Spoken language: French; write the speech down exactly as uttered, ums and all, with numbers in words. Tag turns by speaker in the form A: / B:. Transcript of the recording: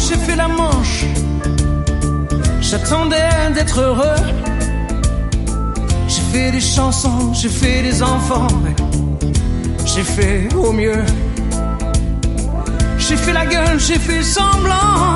A: j'ai fait la manche. J'attendais d'être heureux. J'ai fait des chansons, j'ai fait des enfants. J'ai fait au mieux. J'ai fait la gueule, j'ai fait semblant.